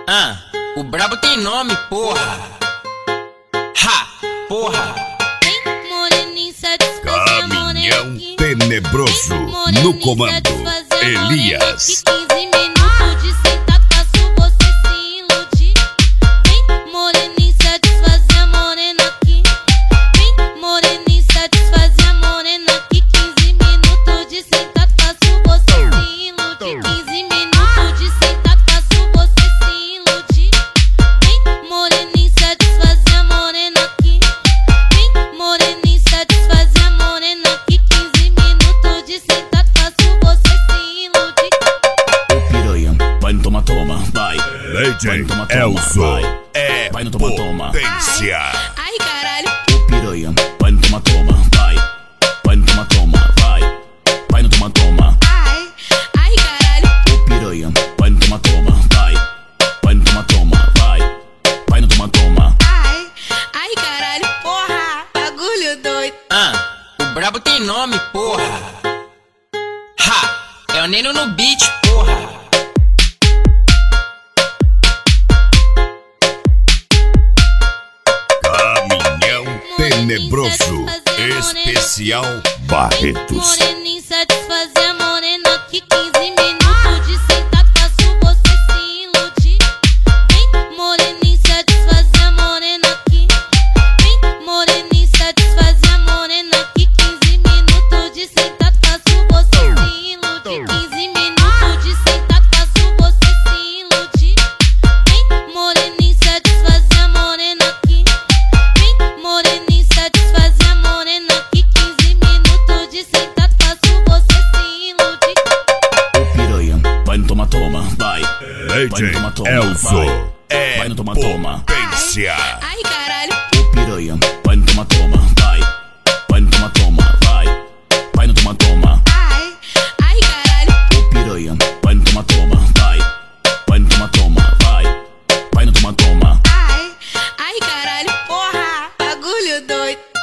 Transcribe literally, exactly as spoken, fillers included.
Ah, o brabo tem nome, porra. Ha, porra. Caminhão tenebroso no comando, Elias. D J Elzo é vai no toma, toma. Potência. Ai, ai, caralho. O piranha vai no toma, toma, vai. Vai no toma, toma, vai. Vai no toma, toma. Ai, ai, caralho. O piranha vai no toma, toma, vai. Vai no toma, toma, vai. Vai no toma, toma. Ai, ai, caralho. Porra, bagulho doido. Ah, o brabo tem nome, porra. Ha, é o Neno no beat, porra. Tenebroso, especial Barretos. Moreninho satisfazer a morena que quinze minutos de sentado faço você se iludir. Vem, moreninho satisfazer a morena aqui. Vem, moreninho satisfazer a morena que quinze minutos de sentado faço você se iludir. quinze minutos de sentado faço você se iludir. Vem, moreninho satisfazer a morena aqui. Vem, moreninho satisfazer a morena que quinze minutos de sentado faço você se iludir. O piranha vai no toma, toma, vai. D J Elzo é vai no toma, toma. Potência. Ai, caralho. O piranha vai no toma, toma, vai. Vai no toma, toma, vai. Vai no toma, toma. Ai, ai, caralho. O piranha vai no toma, toma, vai. Vai no toma, toma, vai. Vai no toma, toma. Ai, ai, caralho. Porra, bagulho doido.